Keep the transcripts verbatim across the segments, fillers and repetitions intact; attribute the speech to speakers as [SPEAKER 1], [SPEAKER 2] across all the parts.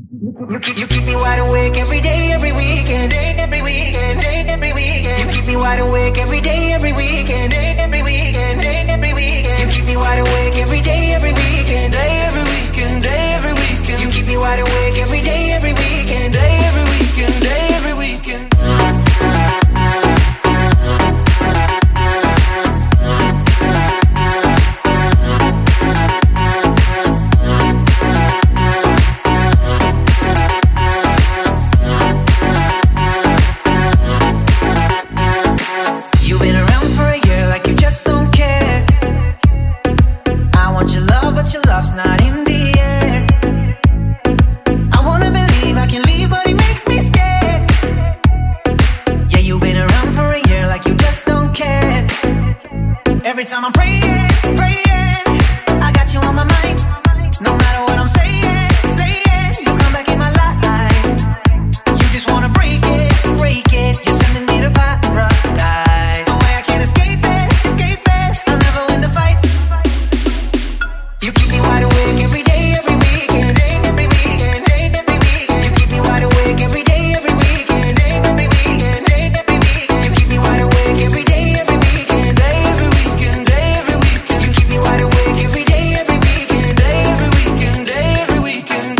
[SPEAKER 1] You keep, you keep me wide awake every day, every weekend, day, every weekend, day, every weekend. You keep me wide awake every day, every weekend, day, every weekend, day, every weekend. You keep me wide awake every day, every weekend, day, every weekend, day, every weekend. You keep me wide awake every day, every weekend, day, every weekend, day, every weekend.
[SPEAKER 2] Not in the air. I wanna believe I can leave, but it makes me scared. Yeah, you've been around for a year like you just don't care. Every time I'm praying, praying, I got you on my mind. No matter what I'm saying, saying, you come back in my life. You just wanna break it, break it. You're sending me to paradise. No way I can't escape it, escape it. I'll never win the fight. You keep me wide awake every day, every weekend, day, every weekend, day, every weekend. You keep me wide awake every day, every weekend, day, every weekend, day, every weekend. You keep me wide awake every day, every weekend, day, every weekend, day, every weekend. You keep me wide awake every day, every weekend, day, every weekend, day, every weekend.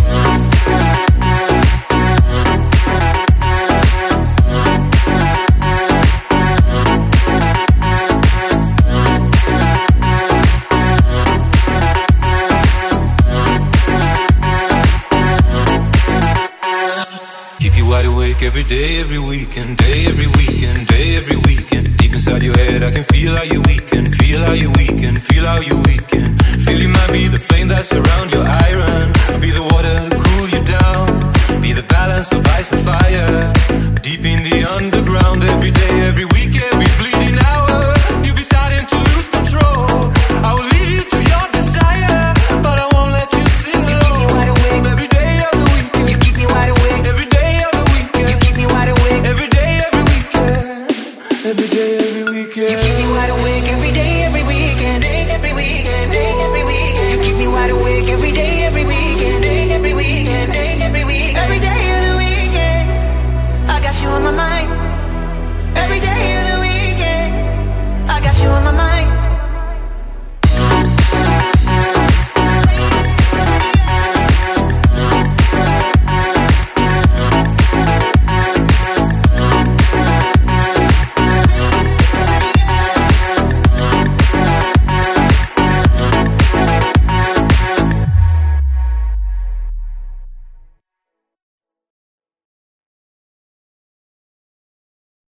[SPEAKER 3] Wide awake every day, every weekend, day, every weekend, day, every weekend. Deep inside your head, I can feel how you weaken, feel how you weaken, feel how you weaken. Feel you might be the flame that surround your iron. I'll be the water to cool you down, be the balance of ice and fire. Deep in the underground, every day, every